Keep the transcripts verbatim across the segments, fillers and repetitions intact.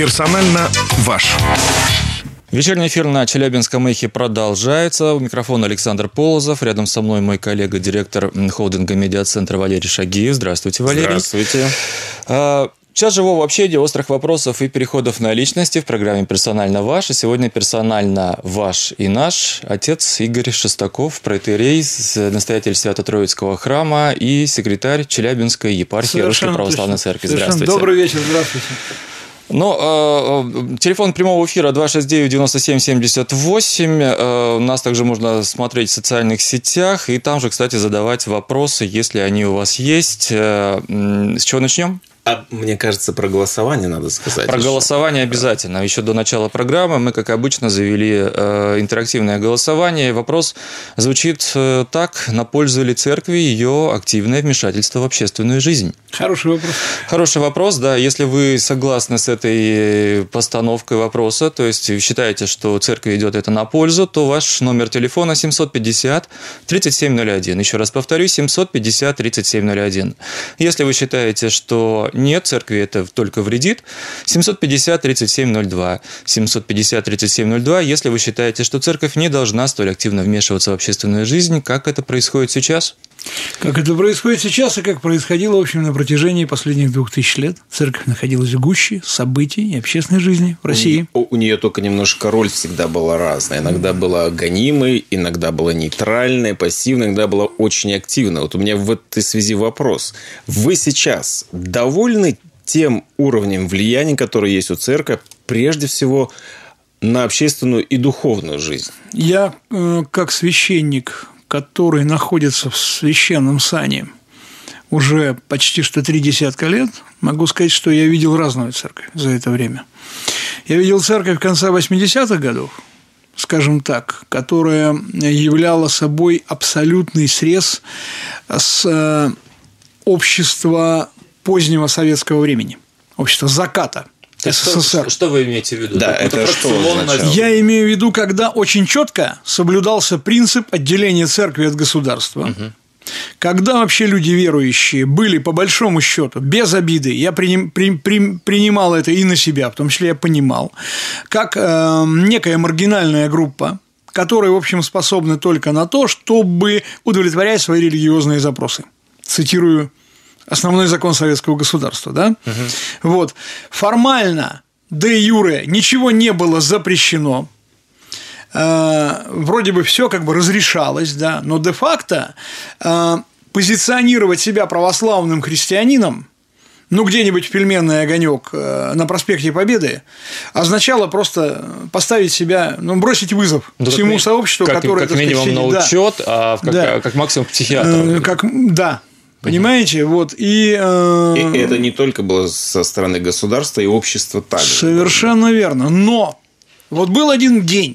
Персонально ваш. Вечерний эфир на Челябинском эхе продолжается. У микрофона Александр Полозов. Рядом со мной мой коллега, директор холдинга «Медиацентр» Валерий Шагиев. Здравствуйте, Валерий. Здравствуйте. Час живого общения, острых вопросов и переходов на личности в программе «Персонально ваш». И сегодня персонально ваш и наш отец Игорь Шестаков, протоиерей, настоятель Свято-Троицкого храма и секретарь Челябинской епархии Русской Православной Церкви. Здравствуйте. Добрый вечер, здравствуйте. Ну, э, телефон прямого эфира два шесть девять девяносто семь семьдесят восемь. Э, нас также можно смотреть в социальных сетях. И там же, кстати, задавать вопросы, если они у вас есть. Э, с чего начнем? А мне кажется, про голосование надо сказать. Про еще. голосование обязательно. Еще до начала программы мы, как обычно, завели э, интерактивное голосование. Вопрос звучит э, так: на пользу ли церкви ее активное вмешательство в общественную жизнь? Хороший вопрос. Хороший вопрос, да. Если вы согласны с этой постановкой вопроса, то есть считаете, что церкви идет это на пользу, то ваш номер телефона семь пятьдесят тридцать семь ноль один. Еще раз повторю, семь пятьдесят тридцать семь ноль один. Если вы считаете, что нет, церкви это только вредит, семь пятьдесят тридцать семь ноль два. семь пятьдесят тридцать семь ноль два, если вы считаете, что церковь не должна столь активно вмешиваться в общественную жизнь, как это происходит сейчас? Как это происходит сейчас и как происходило, в общем, на протяжении последних двух тысяч лет. Церковь находилась в гуще событий и общественной жизни в России. У, у нее только немножко роль всегда была разная. Иногда была гонимой, иногда была нейтральной, пассивной, иногда была очень активной. Вот у меня в этой связи вопрос. Вы сейчас довольны тем уровнем влияния, который есть у церкви, прежде всего на общественную и духовную жизнь? Я, как священник, который находится в священном сане уже почти что три десятка лет, могу сказать, что я видел разную церковь за это время. Я видел церковь конца восьмидесятых годов, скажем так, которая являла собой абсолютный срез с общества позднего советского времени, общества заката. СССР. Что, что вы имеете в виду? Да, это, это что означало? Я имею в виду, когда очень четко соблюдался принцип отделения церкви от государства. Угу. Когда вообще люди верующие были, по большому счету, без обиды, я приним, при, при, принимал это и на себя, в том числе я понимал, как э, некая маргинальная группа, которая, в общем, способна только на то, чтобы удовлетворять свои религиозные запросы. Цитирую основной закон советского государства, да? Угу. Вот. Формально, де юре, ничего не было запрещено. Э, вроде бы все как бы разрешалось, да, но де-факто э, позиционировать себя православным христианином, ну, где-нибудь в пельменный огонек э, на проспекте Победы, означало просто поставить себя, ну, бросить вызов ну, всему как, сообществу, как, которое, как минимум сказать, на учет, да, а как, да. как максимум к психиатру. Э, как, да. Понимаете, вот и, э... и это не только было со стороны государства и общества также. Совершенно верно. Но вот был один день,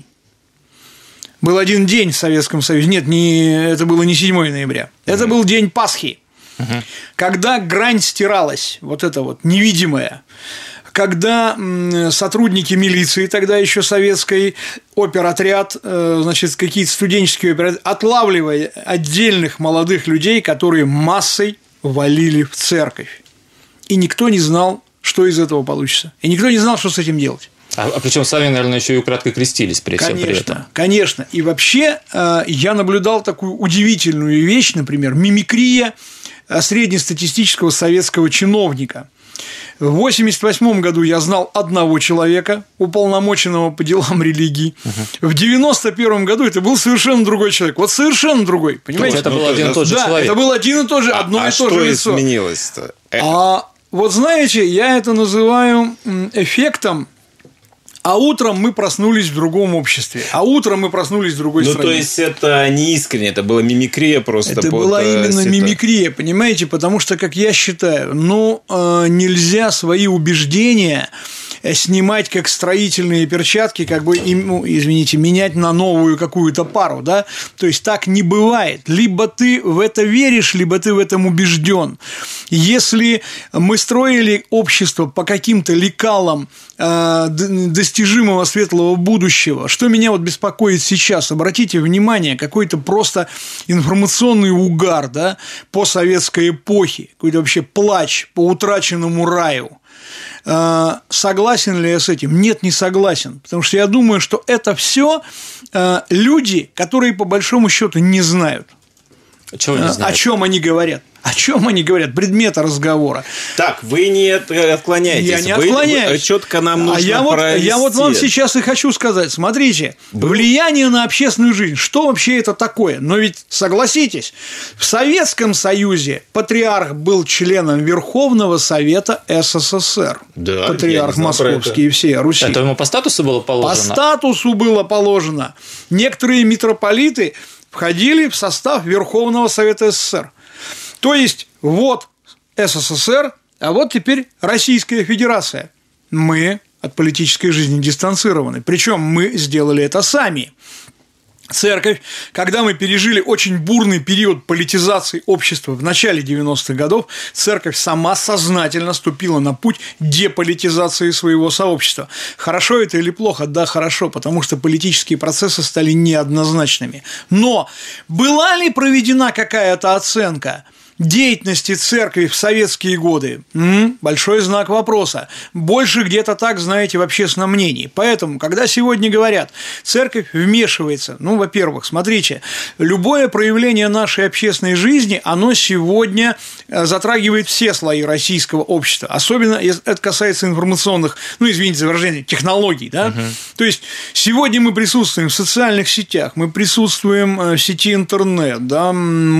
был один день в Советском Союзе. Нет, не это было не седьмое ноября. Это mm-hmm. был день Пасхи, mm-hmm. когда грань стиралась, вот это вот невидимая. Когда сотрудники милиции, тогда еще советской, оперотряд, значит, какие-то студенческие оператряды, отлавливая отдельных молодых людей, которые массой валили в церковь. И никто не знал, что из этого получится. И никто не знал, что с этим делать. А, а причем сами, наверное, еще и украдкой крестились при всем при этом. Конечно. И вообще я наблюдал такую удивительную вещь, например, мимикрия среднестатистического советского чиновника. В восемьдесят восьмом году я знал одного человека, уполномоченного по делам религии. Uh-huh. В девяносто первом году это был совершенно другой человек. Вот совершенно другой. Понимаете? Это был один и тот же да, человек. Это был один и тот же, одно а, и то а же лицо. что изменилось-то? А вот знаете, я это называю эффектом. А утром мы проснулись в другом обществе. А утром мы проснулись в другой ну, стране. Ну, то есть, это не искренне, это была мимикрия просто. Это была именно это... мимикрия, понимаете? Потому что, как я считаю, ну, нельзя свои убеждения снимать как строительные перчатки, как бы, ну, извините, менять на новую какую-то пару, да? То есть, так не бывает. Либо ты в это веришь, либо ты в этом убежден. Если мы строили общество по каким-то лекалам достижимого светлого будущего, что меня вот беспокоит сейчас, обратите внимание, какой-то просто информационный угар, да, по советской эпохе, какой-то вообще плач по утраченному раю. Согласен ли я с этим? Нет, не согласен. Потому что я думаю, что это все люди, которые по большому счету не знают. Чего не знают? О чем они говорят. О чем они говорят? Предмета разговора. Так, вы не отклоняетесь. Я не отклоняюсь. Вы, четко нам нужно а я вот, я вот вам сейчас и хочу сказать. Смотрите, Был? влияние на общественную жизнь. Что вообще это такое? Но ведь, согласитесь, в Советском Союзе патриарх был членом Верховного Совета СССР. Да, патриарх Московский и всея Руси. Это ему по статусу было положено? По статусу было положено. Некоторые митрополиты входили в состав Верховного Совета СССР. То есть, вот СССР, а вот теперь Российская Федерация. Мы от политической жизни дистанцированы. Причем мы сделали это сами. Церковь, когда мы пережили очень бурный период политизации общества в начале девяностых годов, церковь сама сознательно ступила на путь деполитизации своего сообщества. Хорошо это или плохо? Да, хорошо, потому что политические процессы стали неоднозначными. Но была ли проведена какая-то оценка деятельности церкви в советские годы? М-м, большой знак вопроса. Больше где-то так, знаете, в общественном мнении. Поэтому, когда сегодня говорят, церковь вмешивается, ну, во-первых, смотрите, любое проявление нашей общественной жизни, оно сегодня затрагивает все слои российского общества. Особенно это касается информационных, ну, извините за выражение, технологий. Да? Угу. То есть, сегодня мы присутствуем в социальных сетях, мы присутствуем в сети интернет, да,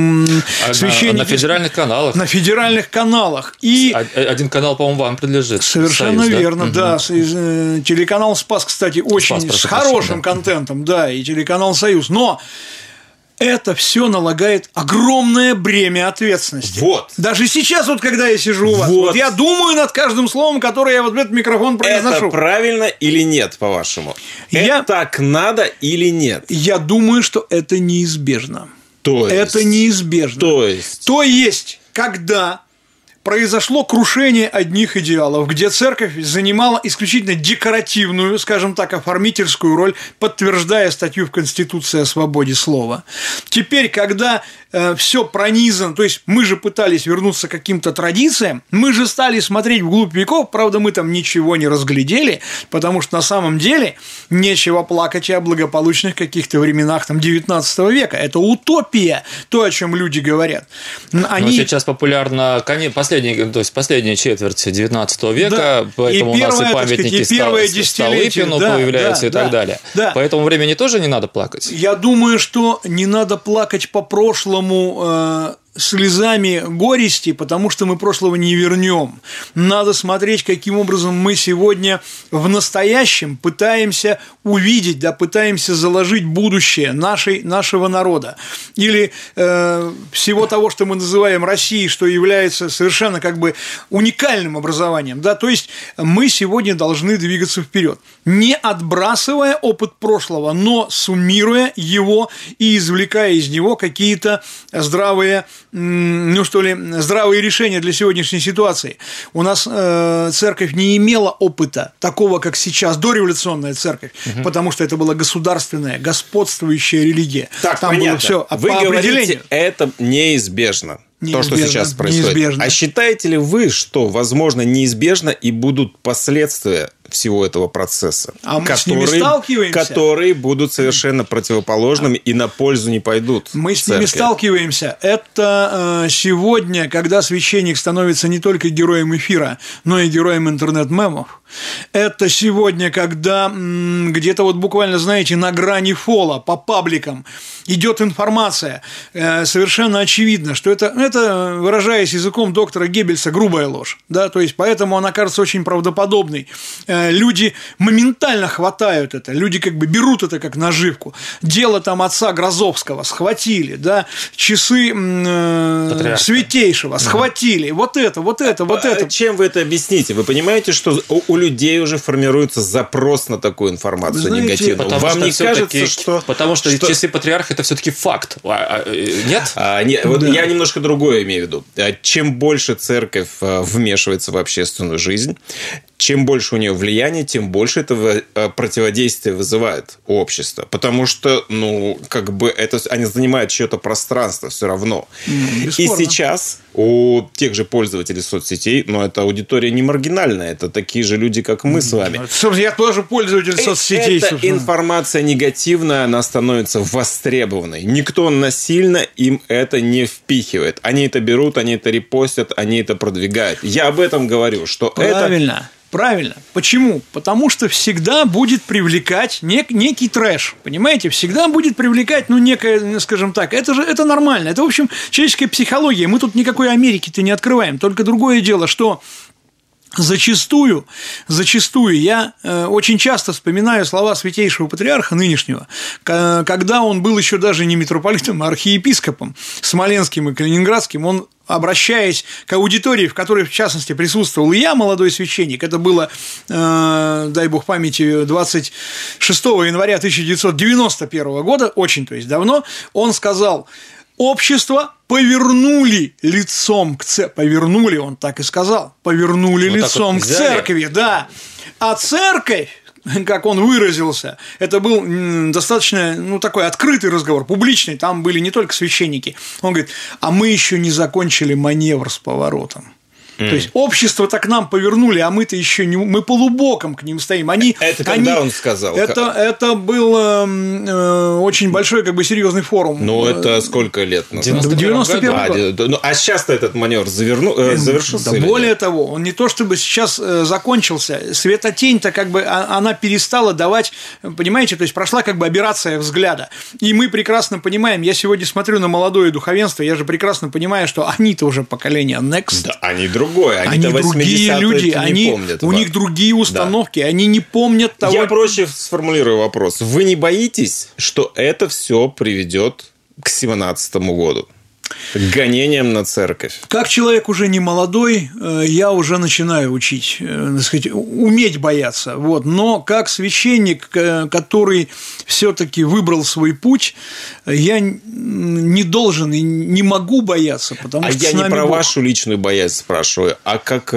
а священники... На федеральных каналах. На федеральных каналах. И один канал, по-моему, вам принадлежит. Совершенно Союз, верно, да. да. Угу. Телеканал «Спас», кстати, очень Спас, с хорошим да. контентом, да, и телеканал «Союз». Но это все налагает огромное бремя ответственности. Вот. Даже сейчас, вот когда я сижу у вас, вот. Вот я думаю над каждым словом, которое я вот в этот микрофон произношу. Это правильно или нет, по-вашему? Я... Это так надо или нет? Я думаю, что это неизбежно. То есть, это неизбежно. То есть, то есть, когда произошло крушение одних идеалов, где церковь занимала исключительно декоративную, скажем так, оформительскую роль, подтверждая статью в Конституции о свободе слова. Теперь, когда э, все пронизано, то есть мы же пытались вернуться к каким-то традициям, мы же стали смотреть вглубь веков, правда, мы там ничего не разглядели, потому что на самом деле нечего плакать и о благополучных каких-то временах там, девятнадцатого века. Это утопия, то, о чем люди говорят. Они... Но сейчас популярно последний То есть последняя четверть девятнадцатого века, да. Поэтому и первое, у нас и памятники сказать, Столыпину да, появляются да, и так да, далее. Да. По этому времени тоже не надо плакать? Я думаю, что не надо плакать по прошлому э, слезами горести, потому что мы прошлого не вернем. Надо смотреть, каким образом мы сегодня в настоящем пытаемся увидеть, да, пытаемся заложить будущее нашей, нашего народа. Или э, всего того, что мы называем Россией, что является совершенно как бы уникальным образованием. Да? То есть мы сегодня должны двигаться вперед, не отбрасывая опыт прошлого, но суммируя его и извлекая из него какие-то здравые, ну что ли, здравые решения для сегодняшней ситуации. У нас э, церковь не имела опыта такого, как сейчас, дореволюционная церковь, угу. потому что это была государственная, господствующая религия. Так, там понятно. Было все Вы по говорите, это неизбежно. Неизбежно, то, что сейчас происходит. Неизбежно. А считаете ли вы, что, возможно, неизбежно и будут последствия всего этого процесса, а мы которые, с ними сталкиваемся. которые будут совершенно противоположными и на пользу не пойдут? Мы с ними сталкиваемся. Это э, сегодня, когда священник становится не только героем эфира, но и героем интернет-мемов. Это сегодня, когда м, где-то вот буквально, знаете, на грани фола по пабликам идет информация, э, совершенно очевидно, что это, это, выражаясь языком доктора Геббельса, грубая ложь. Да? То есть, поэтому она кажется очень правдоподобной. Люди моментально хватают это, люди как бы берут это как наживку. Дело там отца Грозовского схватили, да, часы э, Святейшего схватили, вот это, вот это, вот а, это. Чем вы это объясните? Вы понимаете, что у, у людей уже формируется запрос на такую информацию, знаете, негативную? Потому Вам что не кажется, что... Потому что, что... часы Патриарха – это все-таки факт, нет? А, нет, вот да. Я немножко другое имею в виду. Чем больше церковь вмешивается в общественную жизнь, чем больше у нее влияния, тем больше этого противодействия вызывает у общества. Потому что, ну, как бы это они занимают чье-то пространство все равно. Mm, и сейчас у тех же пользователей соцсетей, но эта аудитория не маргинальная, это такие же люди, как мы с вами. Я тоже пользователь соцсетей. Эта информация негативная, она становится востребованной. Никто насильно им это не впихивает. Они это берут, они это репостят, они это продвигают. Я об этом говорю, что Правильно. это... Правильно. Правильно. Почему? Потому что всегда будет привлекать нек- некий трэш. Понимаете? Всегда будет привлекать, ну, некое, скажем так, это же это нормально. Это, в общем, человеческая психология. Мы тут никакой Америки-то не открываем. Только другое дело, что Зачастую, зачастую я э, очень часто вспоминаю слова святейшего патриарха нынешнего, к- когда он был еще даже не митрополитом, а архиепископом Смоленским и Калининградским, он, обращаясь к аудитории, в которой, в частности, присутствовал и я, молодой священник, это было, э, дай бог памяти, двадцать шестого января тысяча девятьсот девяносто первого года, очень, то есть давно, он сказал: общество повернули лицом к церкви. Повернули, он так и сказал. Повернули вот лицом вот к церкви, да. А церковь, как он выразился, это был достаточно, ну, такой открытый разговор, публичный, там были не только священники. Он говорит: а мы еще не закончили маневр с поворотом. Mm. То есть общество-то к нам повернули, а мы-то еще не, мы полубоком к ним стоим. Они, это они, когда он сказал? Это, это был э, очень большой, как бы, серьезный форум. Ну, это сколько лет назад? В девяносто первом а, году. Ну, а сейчас-то этот маневр заверну, э, завершился? Да, более нет? того, он не то чтобы сейчас э, закончился, светотень-то как бы она перестала давать, понимаете, то есть прошла как бы аберрация взгляда. И мы прекрасно понимаем, я сегодня смотрю на молодое духовенство, я же прекрасно понимаю, что они-то уже поколение next. Да, они другие. Они, они другие люди, они, помнят, у них другие установки, да. Они не помнят того. Я проще сформулирую вопрос. Вы не боитесь, что это все приведет к семнадцатому году? К гонениям на церковь. Как человек уже не молодой, я уже начинаю учить, так сказать, уметь бояться. Вот. Но как священник, который все-таки выбрал свой путь, я не должен и не могу бояться, потому а что я с нами не про Бог. Вашу личную боязнь спрашиваю, а как,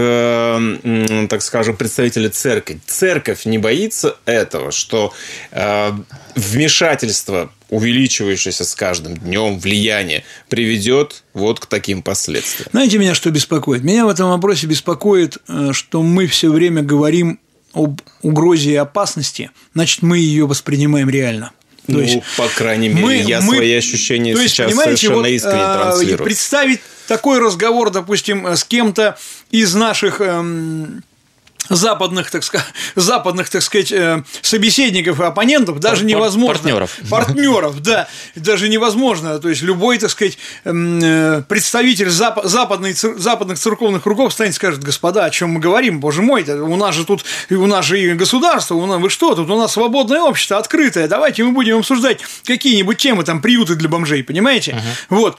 э, так скажем, представителя церкви. Церковь не боится этого, что э, вмешательство, увеличивающееся с каждым днем влияние, приведет вот к таким последствиям. Знаете, меня что беспокоит? Меня в этом вопросе беспокоит, что мы все время говорим об угрозе и опасности, значит, мы ее воспринимаем реально. То ну, есть, по крайней мере, мы, я мы, свои ощущения то есть, сейчас совершенно вот, искренне транслирую. Представить такой разговор, допустим, с кем-то из наших эм, западных, так сказать, западных, так сказать, собеседников и оппонентов даже Пар- невозможно. Партнеров. Партнеров, да, даже невозможно. То есть любой, так сказать, представитель зап- западной, западных церковных кругов станет и скажет: господа, о чем мы говорим, боже мой, у нас же тут, у нас же и государство, у нас, вы что, тут у нас свободное общество, открытое, давайте мы будем обсуждать какие-нибудь темы, там, приюты для бомжей, понимаете? Uh-huh. Вот.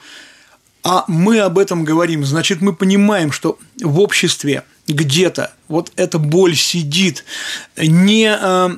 А мы об этом говорим, значит, мы понимаем, что в обществе где-то вот эта боль сидит, не,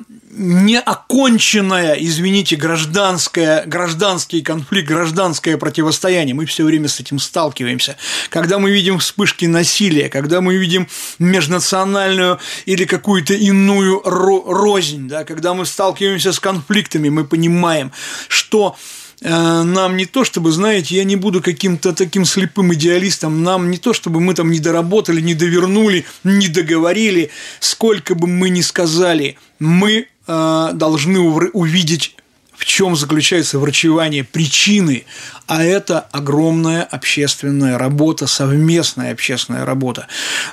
не оконченная, извините, гражданская, гражданский конфликт, гражданское противостояние. Мы все время с этим сталкиваемся. Когда мы видим вспышки насилия, когда мы видим межнациональную или какую-то иную рознь, да, когда мы сталкиваемся с конфликтами, мы понимаем, что нам не то, чтобы, знаете, я не буду каким-то таким слепым идеалистом, нам не то, чтобы мы там не доработали, не довернули, не договорили, сколько бы мы ни сказали, мы э, должны увидеть, в чем заключается врачевание причины, а это огромная общественная работа, совместная общественная работа.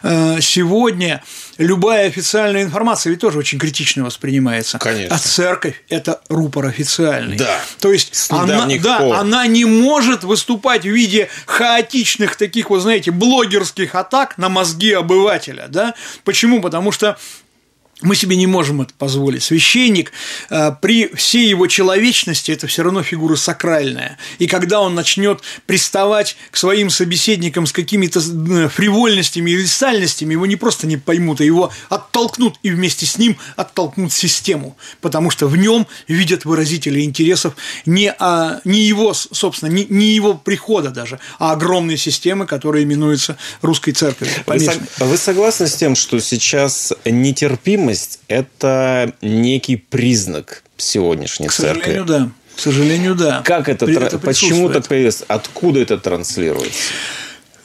Сегодня любая официальная информация ведь тоже очень критично воспринимается. Конечно. А церковь – это рупор официальный. Да. То есть она, да, она не может выступать в виде хаотичных таких, вот знаете, блогерских атак на мозги обывателя. Да? Почему? Потому что мы себе не можем это позволить. Священник при всей его человечности – это все равно фигура сакральная. И когда он начнет приставать к своим собеседникам с какими-то фривольностями и сальностями, его не просто не поймут, а его оттолкнут, и вместе с ним оттолкнут систему. Потому что в нем видят выразители интересов не, а, не его, собственно, не, не его прихода даже, а огромной системы, которая именуется Русской Церковью. Вы, вы согласны с тем, что сейчас нетерпимость – это некий признак сегодняшней К церкви? К сожалению, да. К сожалению, да. Как это, это почему так появилось? Откуда это транслируется?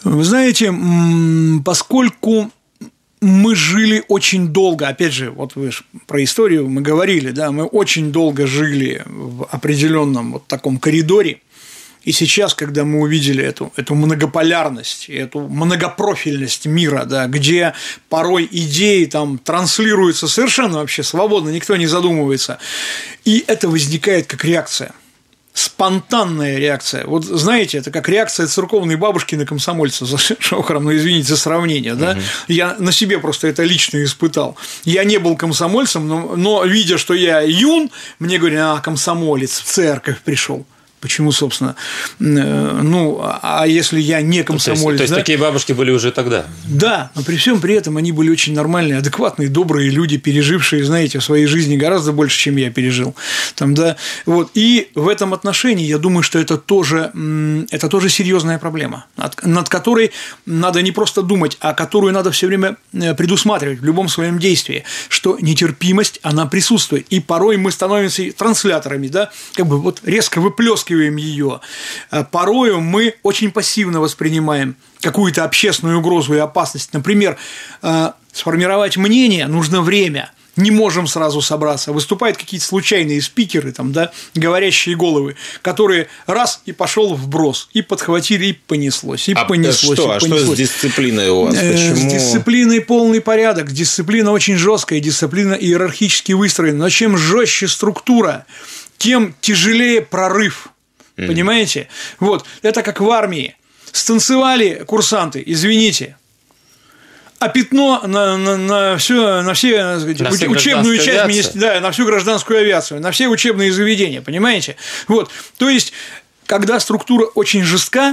Вы знаете, поскольку мы жили очень долго, опять же, вот вы же про историю мы говорили, да, мы очень долго жили в определенном вот таком коридоре, и сейчас, когда мы увидели эту, эту многополярность, эту многопрофильность мира, да, где порой идеи там транслируются совершенно вообще свободно, никто не задумывается, и это возникает как реакция. Спонтанная реакция. Вот знаете, это как реакция церковной бабушки на комсомольца за шохером, ну извините за сравнение, да? Угу. Я на себе просто это лично испытал. Я не был комсомольцем, но, но видя, что я юн, мне говорят, а, комсомолец, в церковь пришел. Почему, собственно, ну, а если я не комсомолец? То есть, да? то есть такие бабушки были уже тогда? Да, но при всем при этом они были очень нормальные, адекватные, добрые люди, пережившие, знаете, в своей жизни гораздо больше, чем я пережил. Там, да, вот. И в этом отношении я думаю, что это тоже, это тоже серьезная проблема, над которой надо не просто думать, а которую надо все время предусматривать в любом своем действии, что нетерпимость, она присутствует. И порой мы становимся трансляторами, да, как бы вот резко выплескиваем ее. Порою мы очень пассивно воспринимаем какую-то общественную угрозу и опасность. Например, сформировать мнение нужно время. Не можем сразу собраться. Выступают какие-то случайные спикеры, там, да, говорящие головы, которые раз и пошел вброс, и подхватили, и понеслось, и а понеслось. Что? И а понеслось. что с дисциплиной у вас? Почему? С дисциплиной полный порядок. Дисциплина очень жесткая, дисциплина иерархически выстроена. Но чем жестче структура, тем тяжелее прорыв. Mm. Понимаете? Вот. Это как в армии. Станцевали курсанты, извините. А пятно на, на, на, все, на все, сказать, на все учебную часть, да, на всю гражданскую авиацию, на все учебные заведения, понимаете? Вот. То есть, когда структура очень жестка,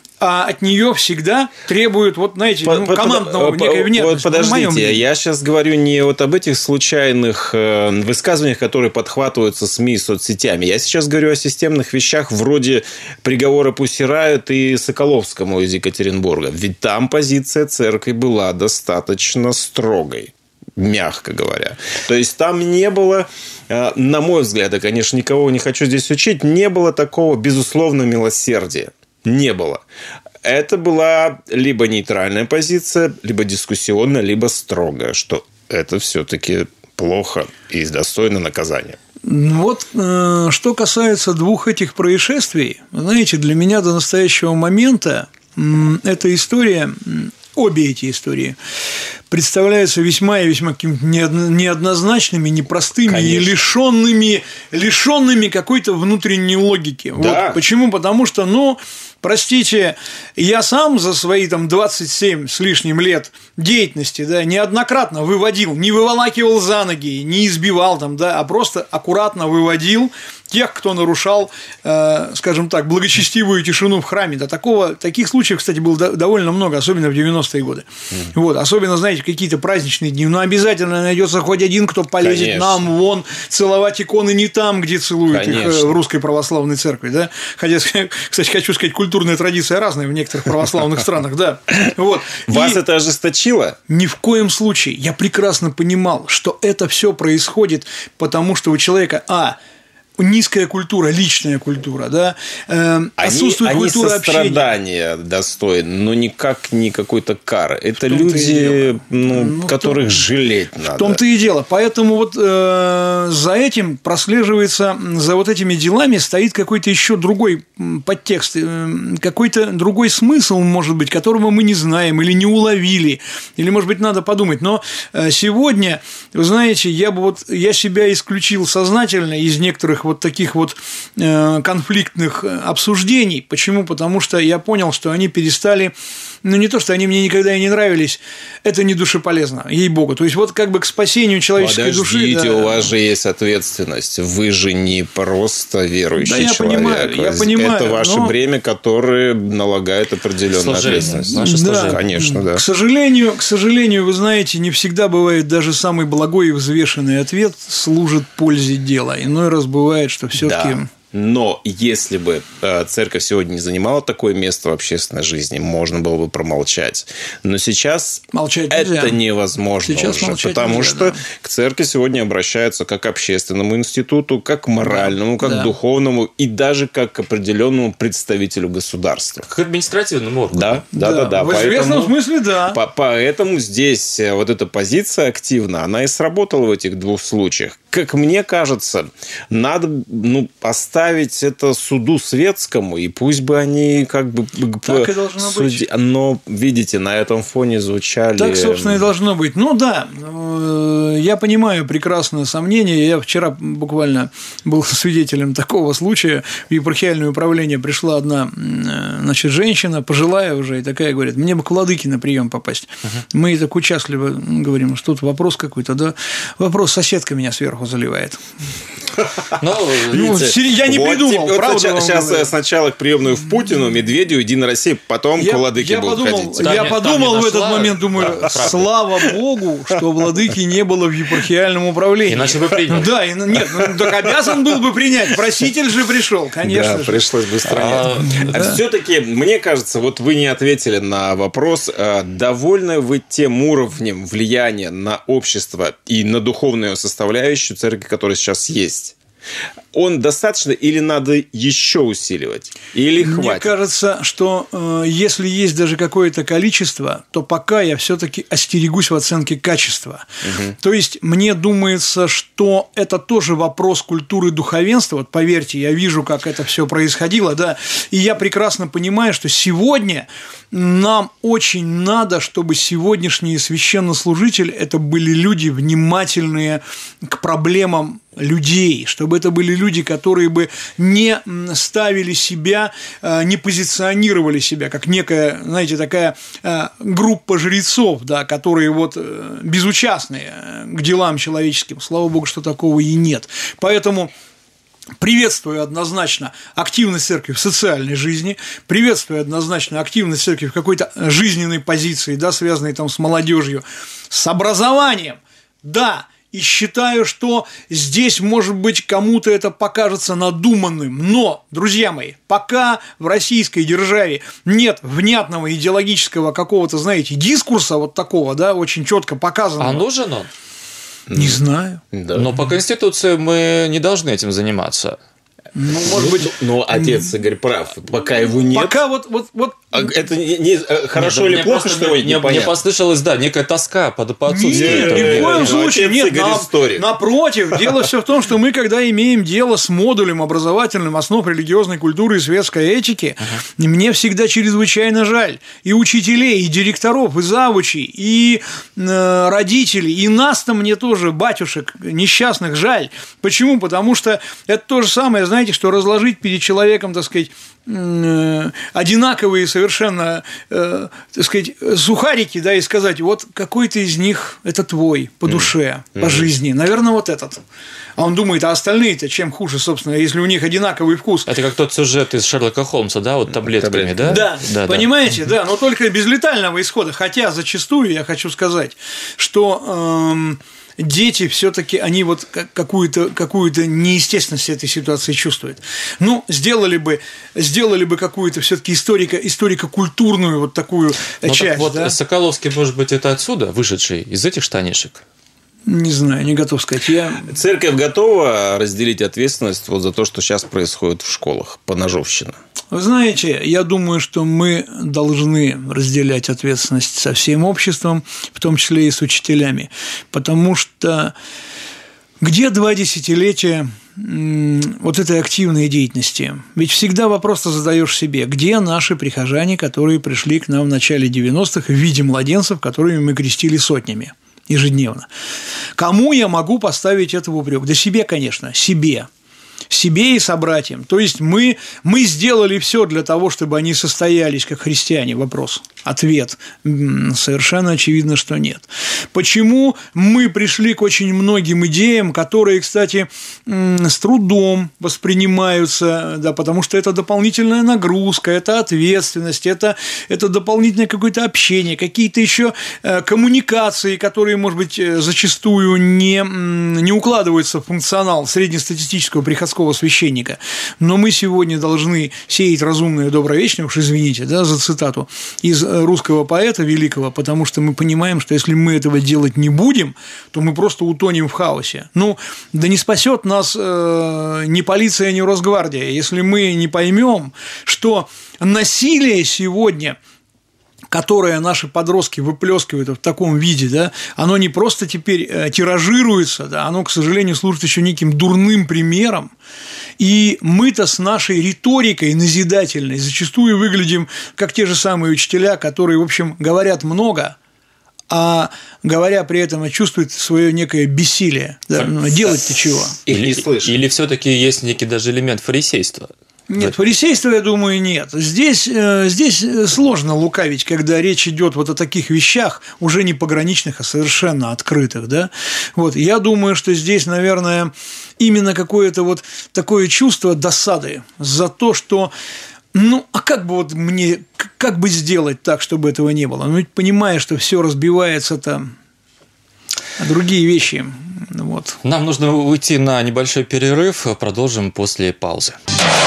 а от нее всегда требуют, вот, знаете, ну, командного под, некой внятности. Вот подождите, я сейчас говорю не вот об этих случайных высказываниях, которые подхватываются СМИ и соцсетями. Я сейчас говорю о системных вещах вроде приговора Пусси Райот и Соколовскому из Екатеринбурга. Ведь там позиция церкви была достаточно строгой, мягко говоря. То есть там не было, на мой взгляд, я, конечно, никого не хочу здесь учить, не было такого, безусловно, милосердия. Не было. Это была либо нейтральная позиция, либо дискуссионная, либо строгая, что это все-таки плохо и достойно наказания. Вот э, что касается двух этих происшествий, знаете, для меня до настоящего момента э, эта история, обе эти истории представляются весьма и весьма какими-то неоднозначными, непростыми, конечно, и лишенными, лишенными какой-то внутренней логики. Да. Вот почему? Потому что, ну, простите, я сам за свои там двадцать семь с лишним лет деятельности, да, неоднократно выводил, не выволакивал за ноги, не избивал там, да, а просто аккуратно выводил тех, кто нарушал, э, скажем так, благочестивую тишину в храме. Да, такого, таких случаев, кстати, было довольно много, особенно в девяностые годы. Mm. Вот, особенно, знаете, какие-то праздничные дни, но обязательно найдется хоть один, кто полезет, конечно, нам вон целовать иконы не там, где целуют, конечно, их в русской православной церкви, да. Хотя, кстати, хочу сказать, культурная традиция разная в некоторых православных странах, да. Вот. Вас это ожесточило? Ни в коем случае. Я прекрасно понимал, что это все происходит, потому что у человека, а, низкая культура, личная культура, да, э, отсутствует они, культура они сострадания. Общения достойны, но никак не какой-то кары. Это люди, ну, ну, которых том, жалеть надо. В том-то и дело. Поэтому вот э, за этим прослеживается, за вот этими делами стоит какой-то еще другой подтекст, э, какой-то другой смысл, может быть, которого мы не знаем или не уловили, или, может быть, надо подумать. Но сегодня, вы знаете, я бы вот я себя исключил сознательно из некоторых вот таких вот конфликтных обсуждений. Почему? Потому что я понял, что они перестали, ну, не то, что они мне никогда и не нравились, это не душеполезно, ей-богу. То есть, вот как бы к спасению человеческой Подождите, души… Подождите, да, у вас же есть ответственность. Вы же не просто верующий да, я человек. Понимаю, я понимаю, это ваше но... бремя, которое налагает определенную служение, ответственность. наше да, конечно, да. К сожалению, к сожалению, вы знаете, не всегда бывает даже самый благой и взвешенный ответ служит пользе дела. Иной раз бывает, что все-таки… Да. Но если бы церковь сегодня не занимала такое место в общественной жизни, можно было бы промолчать. Но сейчас молчать это нельзя. невозможно Сейчас уже, молчать потому нельзя, что да. к церкви сегодня обращаются как к общественному институту, как к моральному, как да. к духовному и даже как к определенному представителю государства. К административному органу. Да, да, да, да. В известном Поэтому, смысле, да. по- поэтому здесь вот эта позиция активна, она и сработала в этих двух случаях. Как мне кажется, надо ну, оставить это суду светскому, и пусть бы они как бы... Так и должно суди... быть. Но, видите, на этом фоне звучали... Так, собственно, и должно быть. Ну да, я понимаю прекрасное сомнение. Я вчера буквально был свидетелем такого случая. В епархиальное управление пришла одна, значит, женщина, пожилая уже, и такая говорит: мне бы к владыке на прием попасть. Uh-huh. Мы так участливо говорим, что тут вопрос какой-то, да? Вопрос, соседка меня сверху заливает. Ну, я не вот придумал, вот правда. Сейчас, сейчас сначала к приемную в Путину, Медведю, Единой России, потом я, к владыке я будут подумал, ходить. Там я не- подумал там не в этот нашла, момент, думаю, да, слава богу, что владыки не было в епархиальном управлении. Иначе бы принял. Да, и, нет, ну, так обязан был бы принять. Проситель же пришел, конечно Да, же. пришлось бы устранять. А, А все-таки, мне кажется, вот вы не ответили на вопрос, а довольны вы тем уровнем влияния на общество и на духовную составляющую церкви, которая сейчас есть? Он достаточно или надо еще усиливать? Или хватит? Мне кажется, что э, если есть даже какое-то количество, то пока я все-таки остерегусь в оценке качества. Угу. То есть мне думается, что это тоже вопрос культуры духовенства. Вот поверьте, я вижу, как это все происходило, да, и я прекрасно понимаю, что сегодня нам очень надо, чтобы сегодняшние священнослужители это были люди внимательные к проблемам людей, чтобы это были люди, которые бы не ставили себя, не позиционировали себя как некая, знаете, такая группа жрецов, да, которые вот безучастные к делам человеческим. Слава богу, что такого и нет. Поэтому приветствую однозначно активность церкви в социальной жизни, приветствую однозначно активность церкви в какой-то жизненной позиции, да, связанной там с молодежью, с образованием, да. И считаю, что здесь, может быть, кому-то это покажется надуманным. Но, друзья мои, пока в российской державе нет внятного идеологического какого-то, знаете, дискурса вот такого, да, очень четко показанного. а нужен он? Не знаю. Да. Но по Конституции мы не должны этим заниматься. Ну, может быть. Но отец Игорь прав. Пока его нет. Пока вот, вот, вот. Это не, не, хорошо Нет, или мне плохо, просто- что его мне, мне непонятно. послышалось, да, некая тоска по, по отсутствию. Нет, этого. ни в коем Ну, случае отец нет. Игорь на- историк. напротив, дело все в том, что мы, когда имеем дело с модулем образовательным основ религиозной культуры и светской этики, uh-huh. мне всегда чрезвычайно жаль и учителей, и директоров, и завучей, и э, родителей, и нас-то мне тоже, батюшек несчастных, жаль. Почему? Потому что это то же самое, знаете, что разложить перед человеком, так сказать, одинаковые совершенно, э, так сказать, сухарики, да, и сказать, вот какой-то из них это твой по душе, mm. по жизни, наверное, вот этот. А он думает, а остальные-то чем хуже, собственно, если у них одинаковый вкус. Это как тот сюжет из Шерлока Холмса, да, вот таблетками, да? Да, да понимаете, да. да, но только без летального исхода. Хотя зачастую я хочу сказать, что эм, дети все-таки они вот какую-то, какую-то неестественность этой ситуации чувствуют. Ну, сделали бы, сделали бы какую-то все-таки историко, историко-культурную вот такую ну, часть. Так вот, да? Соколовский, может быть, это отсюда, вышедший из этих штанишек? Не знаю, не готов сказать. Я... Церковь готова разделить ответственность вот за то, что сейчас происходит в школах, поножовщина? Вы знаете, я думаю, что мы должны разделять ответственность со всем обществом, в том числе и с учителями, потому что где два десятилетия вот этой активной деятельности? Ведь всегда вопрос ты задаешь себе, где наши прихожане, которые пришли к нам в начале девяностых в виде младенцев, которыми мы крестили сотнями ежедневно? Кому я могу поставить это в упрек? Да себе, конечно, себе. Себе и собратьям. То есть мы, мы сделали все для того, чтобы они состоялись как христиане. Вопрос. Ответ совершенно очевидно, что нет. Почему мы пришли к очень многим идеям, которые, кстати, с трудом воспринимаются, да, потому что это дополнительная нагрузка, это ответственность, это, это дополнительное какое-то общение, какие-то еще коммуникации, которые, может быть, зачастую не, не укладываются в функционал среднестатистического приходского священника. Но мы сегодня должны сеять разумное, доброе, вечное, уж извините, да, за цитату из русского поэта великого, потому что мы понимаем, что если мы этого делать не будем, то мы просто утонем в хаосе. Ну, да не спасет нас э, ни полиция, ни Росгвардия, если мы не поймем, что насилие сегодня, которое наши подростки выплескивают в таком виде, да, оно не просто теперь тиражируется, да, оно, к сожалению, служит еще неким дурным примером. И мы-то с нашей риторикой назидательной зачастую выглядим как те же самые учителя, которые, в общем, говорят много, а говоря при этом чувствуют свое некое бессилие. Да? Делать-то чего? Или, или все-таки есть некий даже элемент фарисейства? Нет, фарисейства, я думаю, нет. Здесь, здесь сложно лукавить, когда речь идет вот о таких вещах, уже не пограничных, а совершенно открытых, да. Вот, я думаю, что здесь, наверное, именно какое-то вот такое чувство досады за то, что, ну, а как бы вот мне, как бы сделать так, чтобы этого не было? Ну, ведь понимая, что все разбивается-то, а другие вещи. Вот. Нам нужно уйти на небольшой перерыв, продолжим после паузы.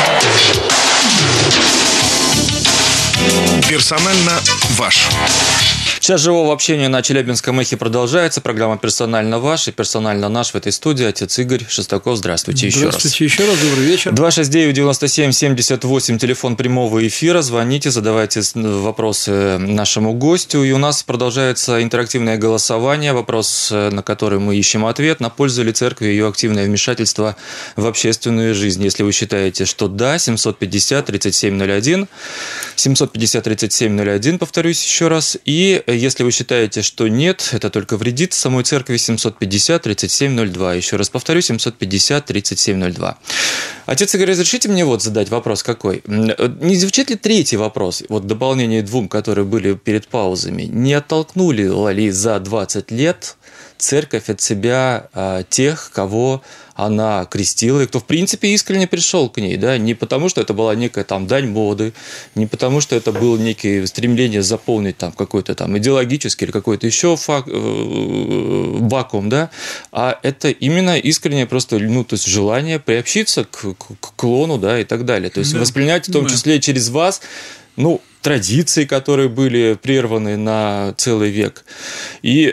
Персонально ваш. Час живого общения на Челябинском эхе продолжается. Программа «Персонально ваш» и «Персонально наш» в этой студии. Отец Игорь Шестаков. Здравствуйте еще раз. Здравствуйте еще раз. Добрый вечер. два шесть девять девяносто семь семьдесят восемь. Телефон прямого эфира. Звоните, задавайте вопросы нашему гостю. И у нас продолжается интерактивное голосование. Вопрос, на который мы ищем ответ. На пользу ли церкви ее активное вмешательство в общественную жизнь? Если вы считаете, что да, семьсот пятьдесят тридцать семь ноль один. семьсот пятьдесят тридцать семь ноль один, повторюсь еще раз. И если вы считаете, что нет, это только вредит самой церкви, семьсот пятьдесят тридцать семь ноль два. Еще раз повторю, семьсот пятьдесят тридцать семь ноль два. Отец Игорь, разрешите мне вот задать вопрос какой? Не звучит ли третий вопрос, вот в дополнение двум, которые были перед паузами, не оттолкнули ли за двадцать лет церковь от себя а, тех, кого она крестила, и кто, в принципе, искренне пришел к ней, да, не потому, что это была некая там дань моды, не потому, что это было некое стремление заполнить там какой-то там идеологический или какой-то еще фак... вакуум, да, а это именно искреннее просто, ну, то есть желание приобщиться к, к, к клону, да, и так далее, то есть да. Воспринять в том числе через вас, ну, традиции, которые были прерваны на целый век, и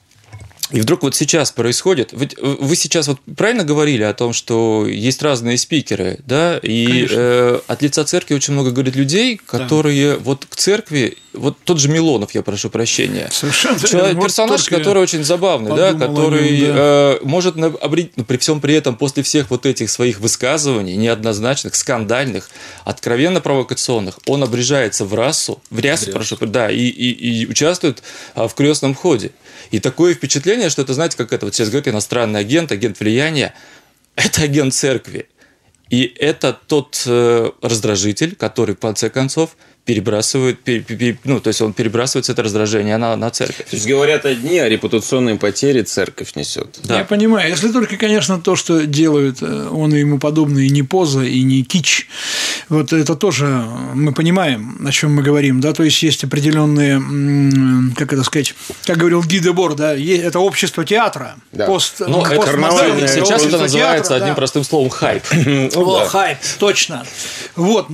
И вдруг вот сейчас происходит, вы, вы сейчас вот правильно говорили о том, что есть разные спикеры, да, и э, от лица церкви очень много говорит людей, которые да. вот к церкви, вот тот же Милонов, я прошу прощения, совершенно человек, вот персонаж, который очень забавный, да, который нем, да. Э, может, ну, при всем при этом, после всех вот этих своих высказываний, неоднозначных, скандальных, откровенно провокационных, он обрежается в расу, в рясу, прошу, да, и, и, и участвует в крестном ходе. И такое впечатление, что это, знаете, как это вот сейчас говорят, иностранный агент, агент влияния, это агент церкви. И это тот э, раздражитель, который, в конце концов, перебрасывает, пер, пер, ну, то есть он перебрасывается это раздражение на, на церковь. То есть говорят одни, а репутационные потери церковь несет. Да. Я понимаю, если только, конечно, то, что делают он и ему подобные, не поза и не кич, вот это тоже мы понимаем, о чем мы говорим, да, то есть есть определенные, как это сказать, как говорил Ги Дебор, да, это общество театра, да. пост, ну, пост, это модерн, сейчас это называется театра, одним да. простым словом хайп. О, хайп, точно. Вот,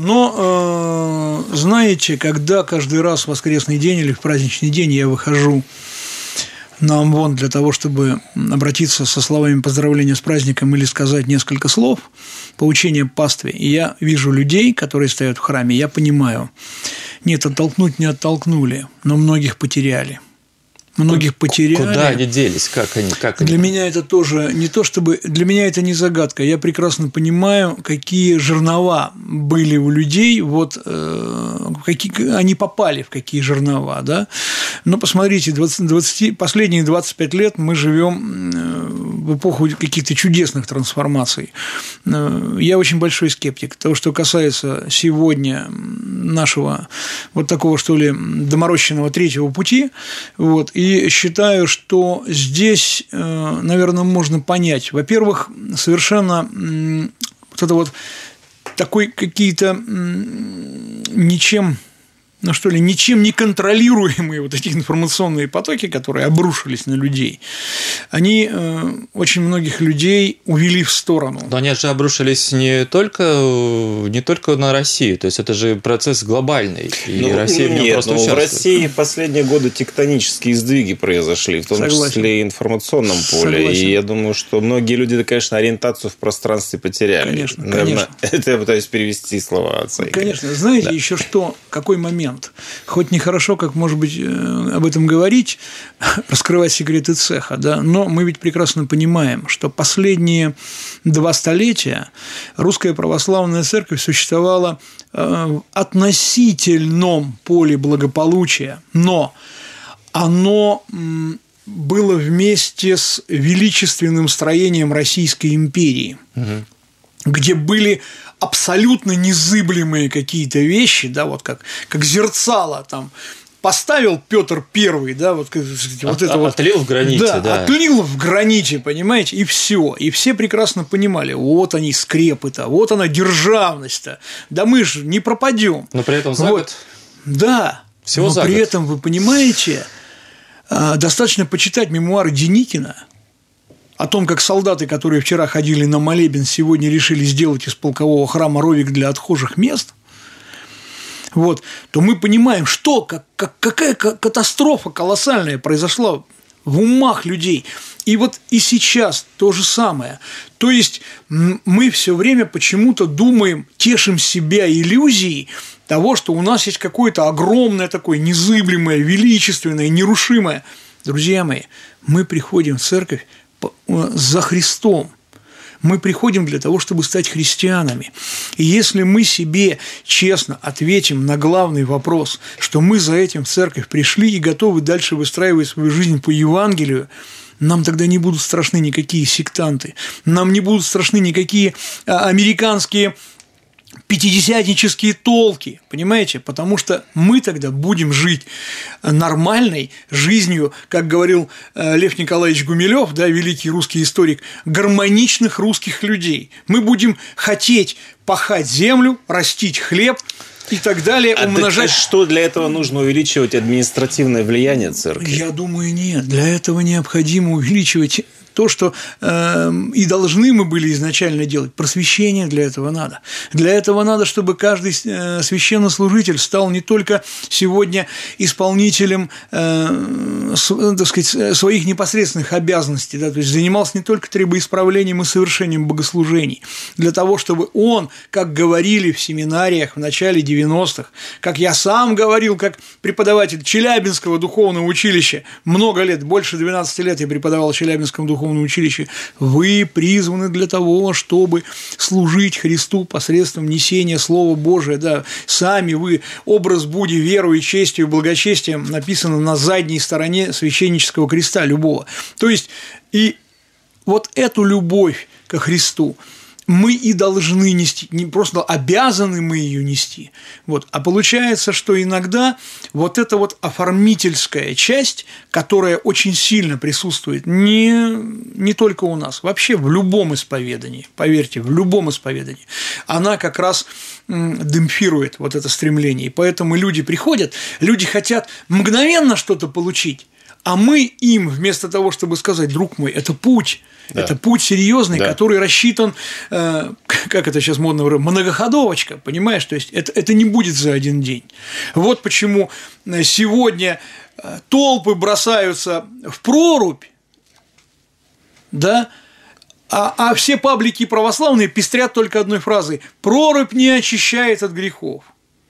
но знаете, Знаете, когда каждый раз в воскресный день или в праздничный день я выхожу на Амвон для того, чтобы обратиться со словами поздравления с праздником или сказать несколько слов, поучение пастве, и я вижу людей, которые стоят в храме, я понимаю, нет, оттолкнуть не оттолкнули, но многих потеряли. Многих потеряли. Куда они делись? Как они? Как они? Для меня это тоже не то, чтобы... Для меня это не загадка. Я прекрасно понимаю, какие жернова были у людей, вот какие, они попали в какие жернова, да. Но посмотрите, двадцать, двадцать, последние двадцать пять лет мы живем в эпоху каких-то чудесных трансформаций. Я очень большой скептик. То, что касается сегодня нашего вот такого, что ли, доморощенного третьего пути, вот, и считаю, что здесь, наверное, можно понять. Во-первых, совершенно вот это вот такой какие-то ничем, ну что ли, ничем не контролируемые вот эти информационные потоки, которые обрушились на людей, они э, очень многих людей увели в сторону. Но они же обрушились не только, не только на Россию, то есть это же процесс глобальный, и ну, Россия ну, в нем нет, просто ну, участвует. в России в последние годы тектонические сдвиги произошли, в том Согласен. числе и в информационном поле. Согласен. И я думаю, что многие люди, конечно, ориентацию в пространстве потеряли. Конечно, Наверное, конечно. это я пытаюсь перевести слова отца. Конечно. Знаете, Да. еще что, какой момент? Хоть нехорошо, как, может быть, об этом говорить, раскрывать секреты цеха, да, но мы ведь прекрасно понимаем, что последние два столетия русская православная церковь существовала в относительном поле благополучия, но оно было вместе с величественным строением Российской империи, угу. где были абсолютно незыблемые какие-то вещи, да, вот как, как зерцало там поставил Петр Первый, да, вот, вот От, это вот отлил в граните, да, да, отлил в граните, понимаете, и все, и все прекрасно понимали, вот они скрепы-то, вот она державность-то, да мы же не пропадем. Но при этом за вот. год. Да, всего но за при год. этом вы понимаете, достаточно почитать мемуары Деникина о том, как солдаты, которые вчера ходили на молебен, сегодня решили сделать из полкового храма ровик для отхожих мест, вот, то мы понимаем, что, как, как, какая катастрофа колоссальная произошла в умах людей. И вот и сейчас то же самое. То есть мы все время почему-то думаем, тешим себя иллюзией того, что у нас есть какое-то огромное такое незыблемое, величественное, нерушимое. Друзья мои, мы приходим в церковь за Христом. Мы приходим для того, чтобы стать христианами. И если мы себе честно ответим на главный вопрос, что мы за этим в церковь пришли и готовы дальше выстраивать свою жизнь по Евангелию, нам тогда не будут страшны никакие сектанты, нам не будут страшны никакие американские пятидесятнические толки, понимаете? Потому что мы тогда будем жить нормальной жизнью, как говорил Лев Николаевич Гумилев, да, великий русский историк, гармоничных русских людей. Мы будем хотеть пахать землю, растить хлеб и так далее, а умножать. Что для этого нужно увеличивать административное влияние церкви? Я думаю, нет. Для этого необходимо увеличивать то, что э, и должны мы были изначально делать. Просвещение для этого надо. Для этого надо, чтобы каждый э, священнослужитель стал не только сегодня исполнителем э, с, так сказать, своих непосредственных обязанностей, да, то есть занимался не только требоисправлением и совершением богослужений, для того, чтобы он, как говорили в семинариях в начале девяностых, как я сам говорил, как преподаватель Челябинского духовного училища, много лет, больше двенадцати лет я преподавал в Челябинском духовном училище, вы призваны для того, чтобы служить Христу посредством несения Слова Божия, да, сами вы, образ буди верою, честью и благочестием написано на задней стороне священнического креста любого. То есть, и вот эту любовь ко Христу мы и должны нести, не просто обязаны мы ее нести. Вот. А получается, что иногда вот эта вот оформительская часть, которая очень сильно присутствует не, не только у нас, вообще в любом исповедании, поверьте, в любом исповедании, она как раз демпфирует вот это стремление. И поэтому люди приходят, люди хотят мгновенно что-то получить, а мы им, вместо того, чтобы сказать, друг мой, это путь, да. это путь серьезный, да. который рассчитан, э, как это сейчас модно говорить, многоходовочка, понимаешь, то есть это, это не будет за один день. Вот почему сегодня толпы бросаются в прорубь, да, а, а все паблики православные пестрят только одной фразой: прорубь не очищает от грехов.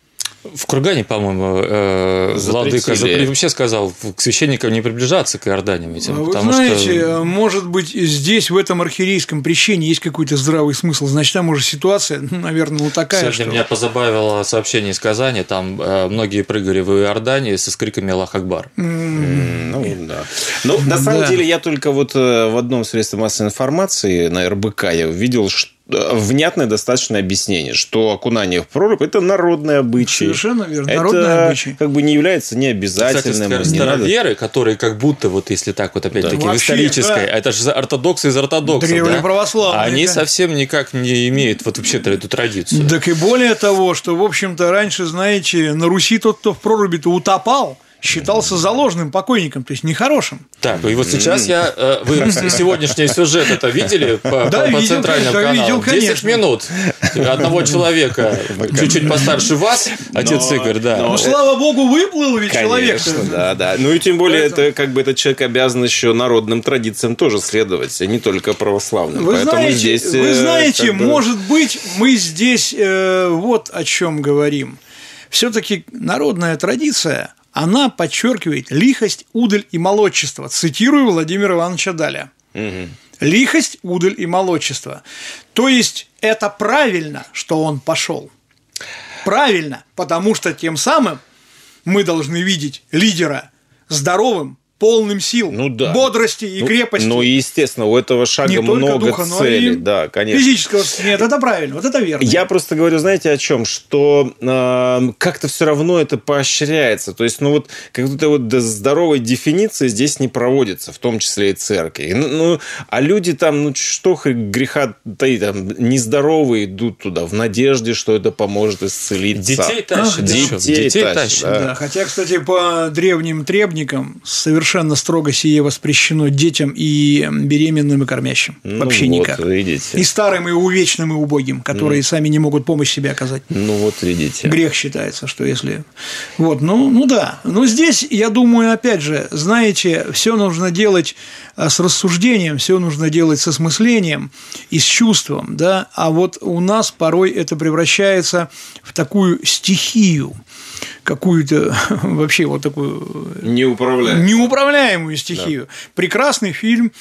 В Кургане, по-моему, э, владыка запре- вообще сказал к священникам не приближаться к Иорданию. Этим, Вы потому знаете, что... может быть, здесь, в этом архиерейском крещении есть какой-то здравый смысл. Значит, там уже ситуация, ну, наверное, вот такая, Сегодня что... меня позабавило сообщение из Казани. Там э, многие прыгали в Иордании со скриками «Аллах Акбар». Mm-hmm. Ну, да. Ну, на самом да. деле, я только вот в одном средстве массовой информации, на эр бэ ка, я увидел, что внятное достаточно объяснение, что окунание в прорубь – это народный обычай. Совершенно верно, это народный обычай. Как бы не является необязательным. Кстати, староверы, которые как будто, вот если так вот опять-таки да. в исторической, да. это же ортодоксы из ортодоксов, древние да? православные. Они да. совсем никак не имеют вот вообще-то эту традицию. Так и более того, что, в общем-то, раньше, знаете, на Руси тот, кто в проруби-то утопал, считался заложенным покойником, то есть нехорошим. Так, и вот сейчас я... Вы сегодняшний сюжет это видели по, да, по, по видел, центральным да, каналам? видел, десять минут одного человека, чуть-чуть постарше вас, отец Игорь, да. Ну, слава богу, выплыл ведь человек. Конечно, да, да. Ну и тем более, это как бы этот человек обязан еще народным традициям тоже следовать, а не только православным. Вы Поэтому знаете, здесь, вы знаете как бы... может быть, мы здесь э, вот о чем говорим. Все-таки народная традиция, она подчеркивает лихость, удаль и молодчество. Цитирую Владимира Ивановича Даля. Угу. Лихость, удаль и молодчество. То есть это правильно, что он пошел. Правильно, потому что тем самым мы должны видеть лидера здоровым, полным сил, ну, да. бодрости и ну, крепости. Ну, естественно, у этого шага не много духа, целей. Но и да, конечно. физического. Нет, это правильно, вот это верно. Я просто говорю, знаете, о чем? Что э, как-то все равно это поощряется. То есть, ну вот, как-то вот здоровой дефиниции здесь не проводится, в том числе и церкви. Ну, ну, а люди там, ну что греха таить, там, нездоровые идут туда в надежде, что это поможет исцелиться. Детей тащат. Детей, Детей тащат. тащат. Да. Да, хотя, кстати, по древним требникам совершенно строго сие воспрещено детям и беременным и кормящим. Ну Вообще вот, никак. Видите. И старым, и увечным, и убогим, которые mm. сами не могут помощь себе оказать. Ну вот, видите. Грех считается, что если... Вот, ну, ну да. Но здесь, я думаю, опять же, знаете, все нужно делать с рассуждением, все нужно делать с осмыслением и с чувством, да, а вот у нас порой это превращается в такую стихию, какую-то вообще вот такую неуправляемую, неуправляемую стихию. Да. Прекрасный фильм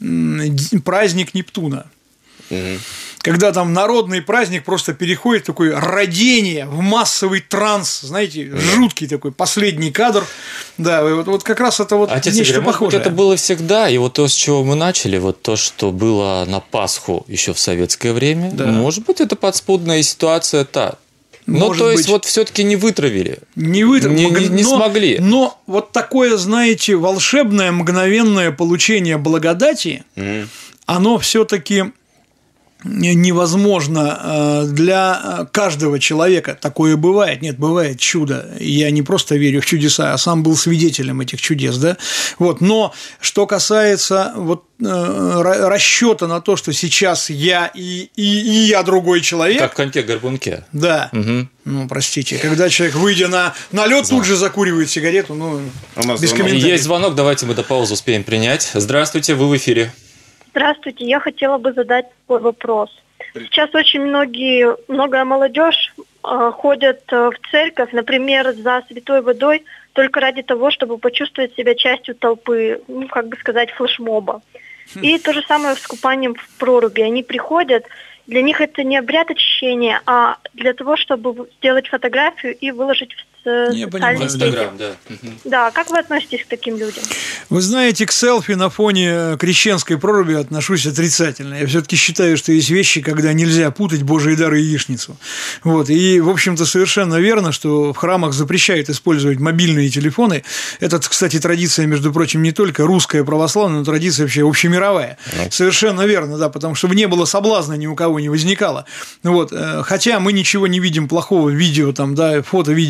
«Праздник Нептуна». Угу. Когда там народный праздник просто переходит в такое родение, в массовый транс, знаете, жуткий такой последний кадр. Да, вот, вот как раз это вот Отец нечто Игорь, похожее. Это было всегда, и вот то, с чего мы начали, вот то, что было на Пасху еще в советское время, да. Может быть, это подспудная ситуация та. Ну, то есть, быть, вот все-таки не вытравили. Не вытравили. Не, не, не но, смогли. Но вот такое, знаете, волшебное, мгновенное получение благодати, mm. оно все-таки невозможно для каждого человека. Такое бывает. Нет, бывает чудо. Я не просто верю в чудеса, а сам был свидетелем этих чудес. Да? Вот. Но что касается вот, расчета на то, что сейчас я и, и, и я другой человек. Как в коньке-горбунке. Да. Угу. Ну, простите. Когда человек, выйдя на, на лед, тут же закуривает сигарету, ну, без комментариев. Есть звонок, давайте мы до паузы успеем принять. Здравствуйте, вы в эфире. Здравствуйте, я хотела бы задать такой вопрос. Сейчас очень многие, многое молодежь э, ходят э, в церковь, например, за святой водой, только ради того, чтобы почувствовать себя частью толпы, ну, как бы сказать, флешмоба. И то же самое с купанием в проруби. Они приходят, для них это не обряд очищения, а для того, чтобы сделать фотографию и выложить в социальные сети. Да. да, как вы относитесь к таким людям? Вы знаете, к селфи на фоне крещенской проруби отношусь отрицательно. Я все-таки считаю, что есть вещи, когда нельзя путать Божьи дары и яичницу. Вот. И, в общем-то, совершенно верно, что в храмах запрещают использовать мобильные телефоны. Это, кстати, традиция, между прочим, не только русская православная, но традиция вообще общемировая. Mm. Совершенно верно, да, потому что не было соблазна ни у кого не возникало. Вот. Хотя мы ничего не видим плохого в видео, там, да, фото-видеосъемки,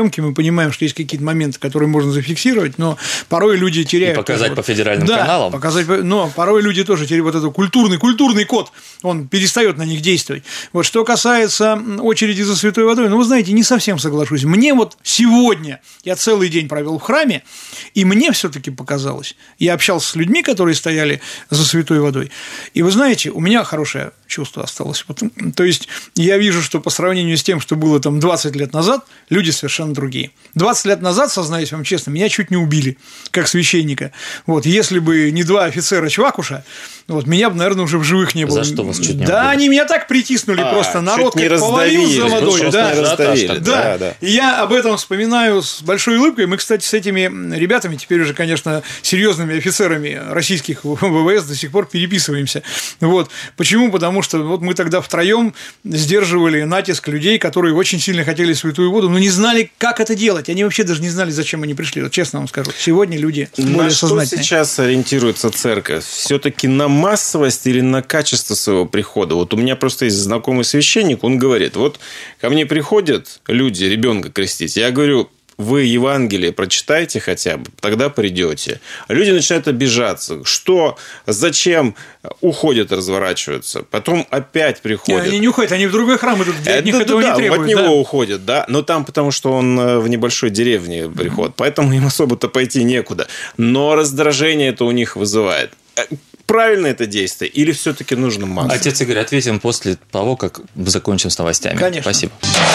съемки, мы понимаем, что есть какие-то моменты, которые можно зафиксировать, но порой люди теряют... И показать тоже, по федеральным да, каналам. показать, но порой люди тоже теряют вот этот культурный, культурный код, он перестает на них действовать. Вот что касается очереди за святой водой, ну, вы знаете, не совсем соглашусь. Мне вот сегодня, я целый день провел в храме, и мне все-таки показалось, я общался с людьми, которые стояли за святой водой, и вы знаете, у меня хорошее чувство осталось. То есть я вижу, что по сравнению с тем, что было там двадцать лет назад, люди совершенно другие. двадцать лет назад, сознаюсь вам честно, меня чуть не убили, как священника. Вот, если бы не два офицера Чвакуша, вот, меня бы, наверное, уже в живых не было. За что вас чуть не Да, убили? они меня так притиснули А, просто. Народ чуть не как повалил за водой. просто Да, не раздавили. да, Да, да. И я об этом вспоминаю с большой улыбкой. Мы, кстати, с этими ребятами, теперь уже, конечно, серьезными офицерами российских ВВС до сих пор переписываемся. Вот. Почему? Потому что вот мы тогда втроем сдерживали натиск людей, которые очень сильно хотели святую воду, но не знали, как это делать. Они вообще даже не знали, зачем они пришли. Вот честно вам скажу. Сегодня люди более на что сознательные. сейчас ориентируется церковь? Все-таки на массовость или на качество своего прихода? Вот у меня просто есть знакомый священник, он говорит, вот ко мне приходят люди ребенка крестить, я говорю, вы Евангелие прочитайте хотя бы, тогда придете. А люди начинают обижаться. Что? Зачем? Уходят, разворачиваются. Потом опять приходят. Они не уходят, они в другой храм идут, где от них да, этого да, не требуют. от него Да. уходят, да. Но там потому, что он в небольшой деревне приход. Поэтому им особо-то пойти некуда. Но раздражение это у них вызывает. Правильно это действие? Или все-таки нужно массово? Отец Игорь, ответим после того, как закончим с новостями. Конечно. Спасибо.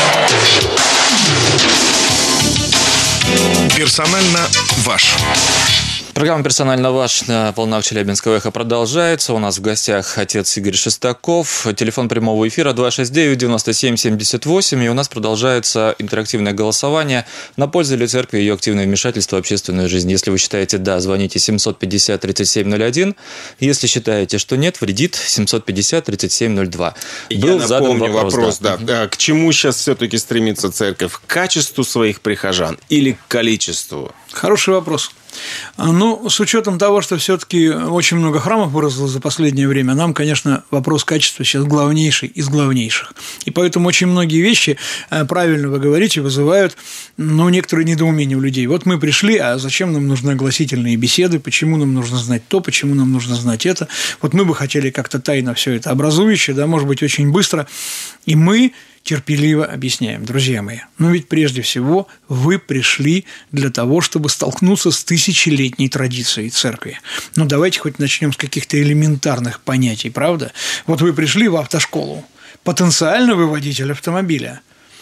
Персонально ваш. Программа «Персонально ваш» на волнах Челябинского эхо продолжается. У нас в гостях отец Игорь Шестаков. Телефон прямого эфира два шесть девять девяносто семь семьдесят восемь. И у нас продолжается интерактивное голосование на пользу ли церкви и ее активное вмешательство в общественную жизнь. Если вы считаете «да», звоните семьсот пятьдесят тридцать семь ноль один. Если считаете, что нет, вредит семьсот пятьдесят тридцать семь ноль два. Я напомню вопрос, вопрос да. Да. К чему сейчас все-таки стремится церковь? К качеству своих прихожан или к количеству? Хороший вопрос. Ну, с учетом того, что все-таки очень много храмов выросло за последнее время, нам, конечно, вопрос качества сейчас главнейший из главнейших. И поэтому очень многие вещи, правильно вы говорите, вызывают, ну, некоторые недоумения у людей. Вот мы пришли, а зачем нам нужны огласительные беседы, почему нам нужно знать то, почему нам нужно знать это. Вот мы бы хотели как-то тайно все это образующе, да, может быть, очень быстро, и мы терпеливо объясняем, друзья мои, но ведь прежде всего вы пришли для того, чтобы столкнуться с тысячелетней традицией церкви. Ну, давайте хоть начнем с каких-то элементарных понятий, правда? Вот вы пришли в автошколу, потенциально вы водитель автомобиля.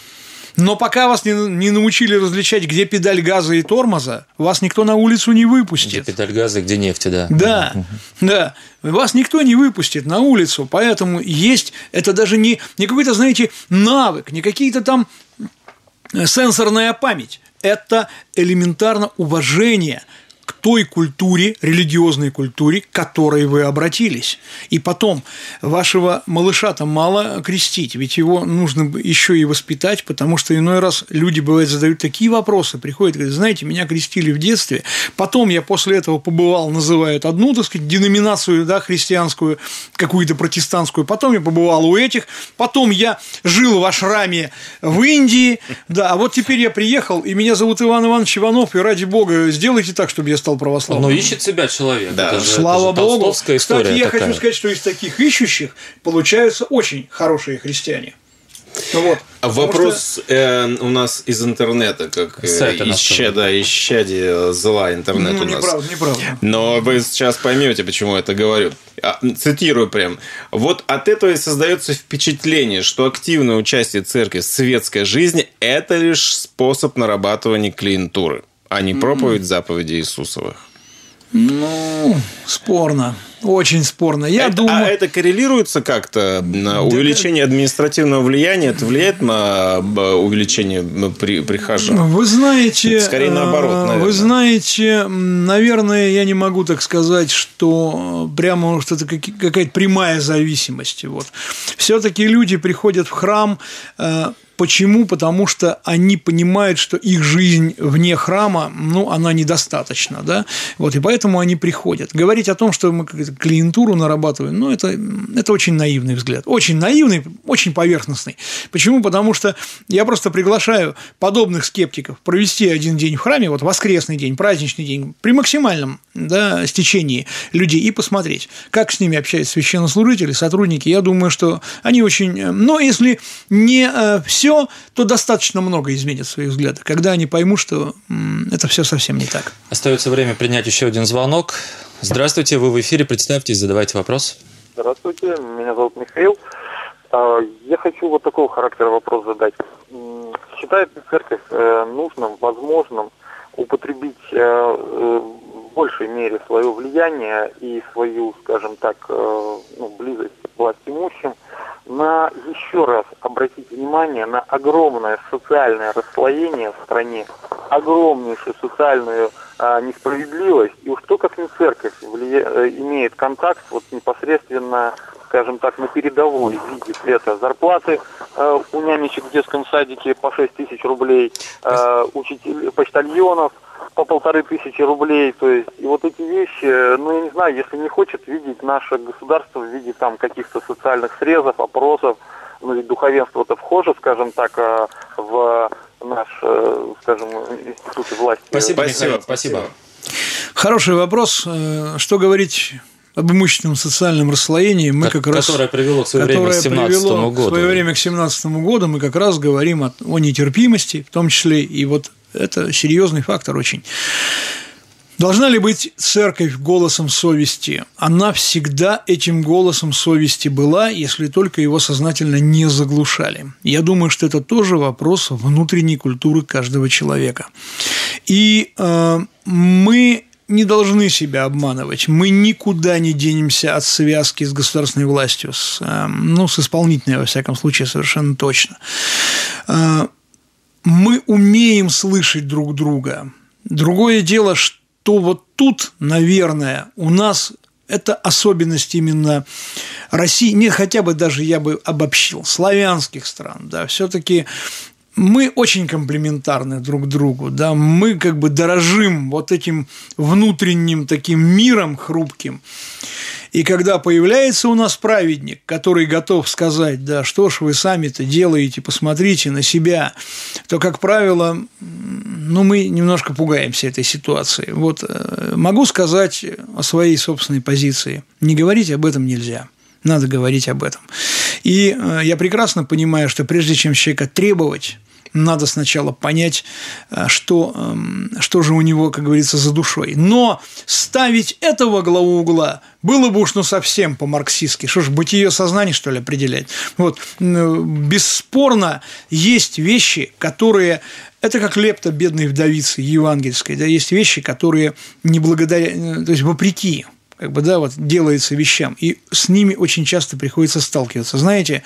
Но пока вас не, не научили различать, где педаль газа и тормоза, вас никто на улицу не выпустит. Где педаль газа, где нефть, да. Да, да. Вас никто не выпустит на улицу, поэтому есть, это даже не, не какой-то, знаете, навык, не какие-то там сенсорная память. Это элементарно уважение к той культуре, религиозной культуре, к которой вы обратились. И потом, вашего малыша-то мало крестить, ведь его нужно еще и воспитать, потому что иной раз люди, бывает, задают такие вопросы, приходят и говорят, знаете, меня крестили в детстве, потом я после этого побывал, называют одну, так сказать, деноминацию, да, христианскую, какую-то протестантскую, потом я побывал у этих, потом я жил в ашраме в Индии, да, а вот теперь я приехал, и меня зовут Иван Иванович Иванов, и ради бога, сделайте так, чтобы я стал православным. Но ищет себя человек. Да. Это же, Слава это же Богу. толстовская история. Кстати, я такая. хочу сказать, что из таких ищущих получаются очень хорошие христиане. Вот. А вопрос что... э, у нас из интернета, как Сайта ища, да, исчадие зла интернет ну, у нас. Неправда, неправда. Но вы сейчас поймете, почему я это говорю. Цитирую прям. Вот от этого и создается впечатление, что активное участие церкви в светской жизни – это лишь способ нарабатывания клиентуры, а не проповедь mm-hmm. заповедей Иисусовых. Ну, спорно. Очень спорно. Я это, думаю... А это коррелируется как-то на увеличение административного влияния? Это влияет на увеличение прихожан? Вы знаете... Скорее наоборот, наверное. Вы знаете, наверное, я не могу так сказать, что прямо что это какая-то прямая зависимость. Вот. Все-таки люди приходят в храм Почему? Потому что они понимают, что их жизнь вне храма, ну, она недостаточна, да, вот, и поэтому они приходят. Говорить о том, что мы клиентуру нарабатываем, ну, это, это очень наивный взгляд, очень наивный, очень поверхностный. Почему? Потому что я просто приглашаю подобных скептиков провести один день в храме, вот воскресный день, праздничный день, при максимальном, да, стечении людей и посмотреть, как с ними общаются священнослужители, сотрудники. Я думаю, что они очень… Но если не все, то достаточно много изменят свои взгляды, когда они поймут, что это все совсем не так. Остается время принять еще один звонок. Здравствуйте, вы в эфире, представьтесь, задавайте вопрос. Здравствуйте, меня зовут Михаил. Я хочу вот такого характера вопрос задать. Считает ли церковь нужным, возможным употребить в большей мере свое влияние и свою, скажем так, ну, близость к властимущим на еще раз обратить внимание на огромное социальное расслоение в стране, огромнейшую социальную а, несправедливость, и уж то, как не церковь влия... имеет контакт вот непосредственно, скажем так, на передовой, видит это зарплаты э, у нянечек в детском садике по шесть тысяч рублей, э, учителей, почтальонов по полторы тысячи рублей, то есть, и вот эти вещи, ну, я не знаю, если не хочет видеть наше государство в виде там каких-то социальных срезов, опросов, ну, ведь духовенство-то вхоже, скажем так, в наш, скажем, институты власти. Спасибо, Михаил, спасибо. Хороший вопрос. Что говорить об имущественном социальном расслоении, мы как раз, которое привело к свое время к семнадцатому году. В свое время к семнадцатому году мы как раз говорим о, о нетерпимости, в том числе, и вот это серьезный фактор очень. Должна ли быть церковь голосом совести? Она всегда этим голосом совести была, если только его сознательно не заглушали. Я думаю, что это тоже вопрос внутренней культуры каждого человека. И э, мы не должны себя обманывать. Мы никуда не денемся от связки с государственной властью, с, э, ну, с исполнительной, во всяком случае, совершенно точно. Э, мы умеем слышать друг друга. Другое дело, что то вот тут, наверное, у нас это особенность именно России, не хотя бы даже я бы обобщил, славянских стран, да, все-таки мы очень комплементарны друг другу, да, мы как бы дорожим вот этим внутренним таким миром хрупким. И когда появляется у нас праведник, который готов сказать, да, что ж вы сами-то делаете, посмотрите на себя, то, как правило, ну, мы немножко пугаемся этой ситуации. Вот могу сказать о своей собственной позиции. Не говорить об этом нельзя. Надо говорить об этом. И я прекрасно понимаю, что прежде чем человека требовать, надо сначала понять, что, что же у него, как говорится, за душой. Но ставить это во главу угла было бы уж ну совсем по-марксистски. Что ж, бытие сознания, что ли, определять? Вот. Бесспорно, есть вещи, которые… Это как лепта бедной вдовицы евангельской. Да, есть вещи, которые не благодаря… То есть, вопреки… как бы, да, вот делается вещам, и с ними очень часто приходится сталкиваться. Знаете,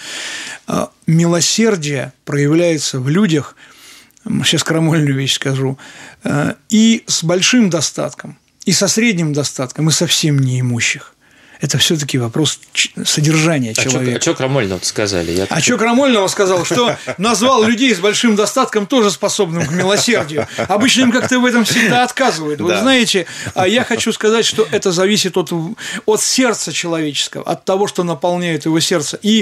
милосердие проявляется в людях, сейчас крамольную вещь скажу, и с большим достатком, и со средним достатком, и совсем неимущих. Это все-таки вопрос содержания а человека. А что крамольного сказали? Я а что крамольного сказал? Что назвал людей с большим достатком тоже способным к милосердию. Обычно им как-то в этом всегда отказывают. Вы да. знаете, а я хочу сказать, что это зависит от, от сердца человеческого, от того, что наполняет его сердце. И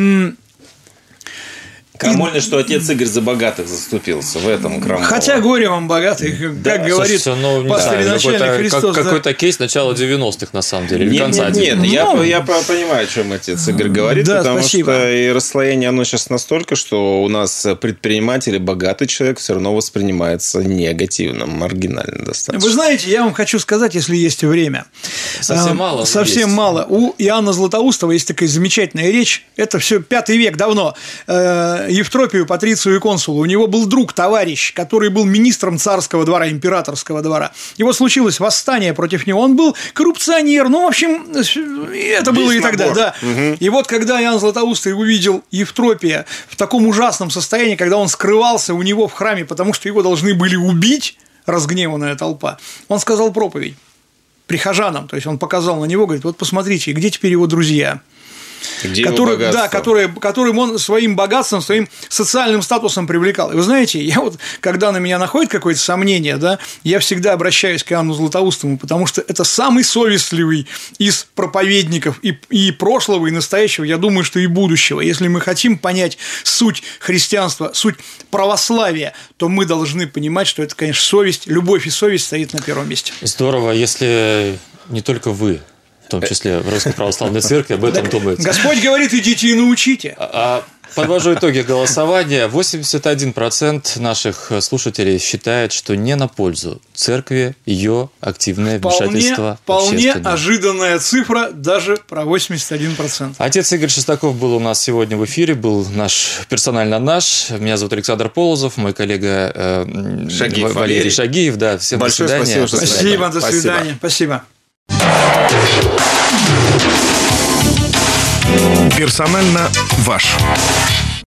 крамольно, что отец Игорь за богатых заступился, в этом крамольно. Хотя горе вам богатых, как да, говорит ну, пастырь-начальник да, Христос. Как, да. Какой-то кейс начала девяностых, на самом деле, или нет, конца Нет, нет, я, ну, я понимаю, о чем отец Игорь говорит, да, потому спасибо. Что и расслоение, оно сейчас настолько, что у нас предприниматель, богатый человек все равно воспринимается негативно, маргинально достаточно. Вы знаете, я вам хочу сказать, если есть время. Совсем мало. Совсем есть. мало. У Иоанна Златоустова есть такая замечательная речь, это все пятый век, давно. Евтропию, патрицию и консулу. У него был друг, товарищ, который был министром царского двора, императорского двора. И вот случилось восстание против него. Он был коррупционер. Ну, в общем, это было Весь и тогда. Да. Угу. И вот, когда Иоанн Златоустый увидел Евтропия в таком ужасном состоянии, когда он скрывался у него в храме, потому что его должны были убить, разгневанная толпа, он сказал проповедь прихожанам. То есть, он показал на него, говорит, вот посмотрите, где теперь его друзья? Где который, его богатство? Да, который, которым он своим богатством, своим социальным статусом привлекал. И вы знаете, я вот, когда на меня находит какое-то сомнение, да, я всегда обращаюсь к Иоанну Златоустому, потому что это самый совестливый из проповедников и, и прошлого, и настоящего, я думаю, что и будущего. Если мы хотим понять суть христианства, суть православия, то мы должны понимать, что это, конечно, совесть, любовь и совесть стоит на первом месте. Здорово, если не только вы, в том числе в Русской Православной Церкви, об этом думаете. Господь говорит, идите и научите. А, подвожу итоги голосования. восемьдесят один процент наших слушателей считает, что не на пользу церкви ее активное вмешательство в общественное. Вполне ожиданная цифра даже про восемьдесят один процент. Отец Игорь Шестаков был у нас сегодня в эфире, был наш персонально наш. Меня зовут Александр Полозов, мой коллега э, Шагиев, Валерий, Валерий Шагиев. Да, всем большое до свидания. Спасибо, спасибо, до свидания. Спасибо. Персонально ваш.